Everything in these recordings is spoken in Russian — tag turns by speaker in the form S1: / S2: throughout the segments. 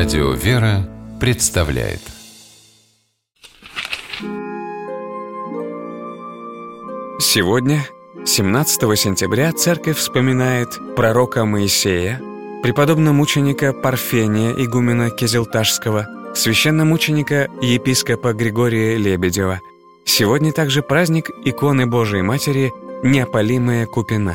S1: Радио «Вера» представляет.
S2: Сегодня, 17 сентября, Церковь вспоминает пророка Моисея, преподобно-мученика Парфения игумена Кизилташского, священномученика епископа Григория Лебедева. Сегодня также праздник иконы Божией Матери Неопалимая Купина.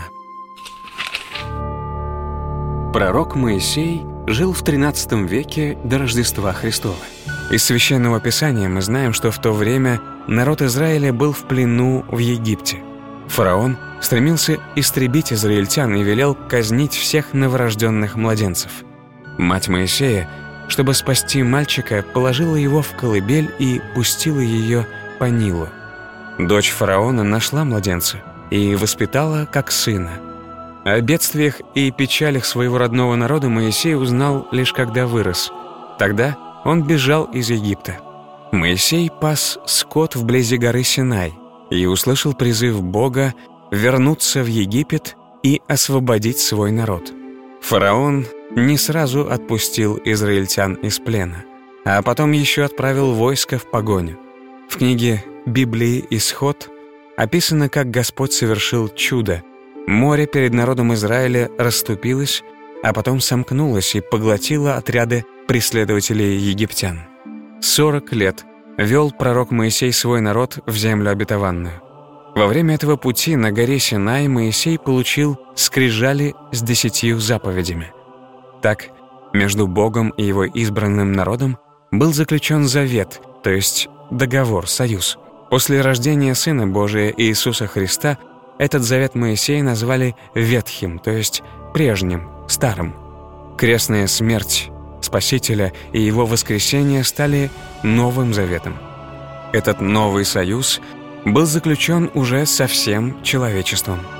S2: Пророк Моисей жил в XIII веке до Рождества Христова. Из Священного Писания мы знаем, что в то время народ Израиля был в плену в Египте. Фараон стремился истребить израильтян и велел казнить всех новорожденных младенцев. Мать Моисея, чтобы спасти мальчика, положила его в колыбель и пустила ее по Нилу. Дочь фараона нашла младенца и воспитала как сына. О бедствиях и печалях своего родного народа Моисей узнал лишь когда вырос. Тогда он бежал из Египта. Моисей пас скот вблизи горы Синай и услышал призыв Бога вернуться в Египет и освободить свой народ. Фараон не сразу отпустил израильтян из плена, а потом еще отправил войско в погоню. В книге Библии «Исход» описано, как Господь совершил чудо. Море перед народом Израиля расступилось, а потом сомкнулось и поглотило отряды преследователей египтян. 40 лет вел пророк Моисей свой народ в землю обетованную. Во время этого пути на горе Синай Моисей получил скрижали с 10 заповедями. Так, между Богом и его избранным народом был заключен завет, то есть договор, союз. После рождения Сына Божия Иисуса Христа этот завет Моисея назвали Ветхим, то есть прежним, старым. Крестная смерть Спасителя и его воскресение стали Новым Заветом. Этот новый союз был заключен уже со всем человечеством.